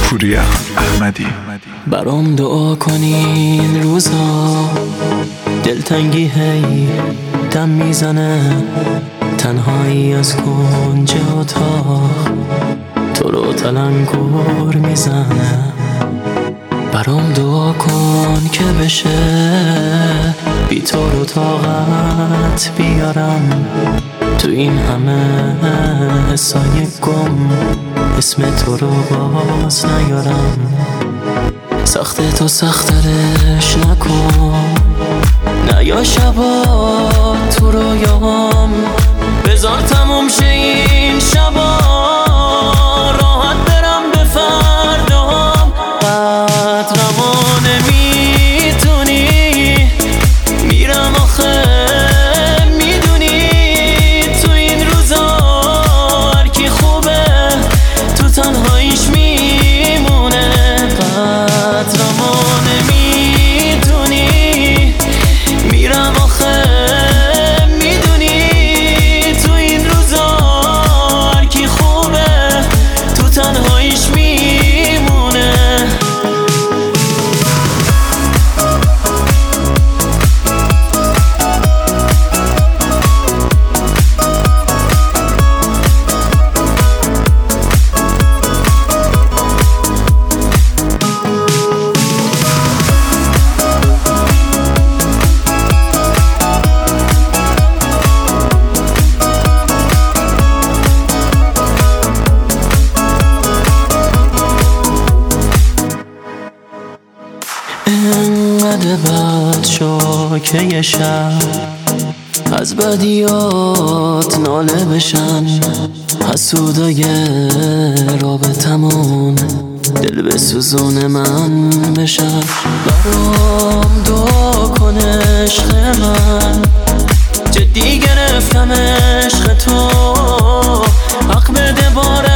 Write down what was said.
پوریا احمدی. برام دعا کنین روزا، دلتنگی هی دم میزنه، تنهایی از کنج اتاق تو رو تلنگر میزنه. برام دعا کن که بشه بی تو رو طاقت بیارم، تو این همه حسای گم اسم تو رو باز نیارم. سخت تو سخترش نکن، نه یا شبا تو رویام بذار تموم شه این شبا، راحت برم به فردام. قدرمو نمیدونی میرم آخه میدونی، تو این روزا هر کی خوبه تو تنهاییش میمونه. قدرمو نمیدونی میرم آخه میدونی، تو این روزا هر کی خوبه تو تنهاییش میمونه. انقدر بد شو که یه شب از بدیات ناله بشن، حسودای رابطمون دل به سوزون من بشن. برام دعا کن عشق من، جدی گرفتم عشق تو، حق بده باره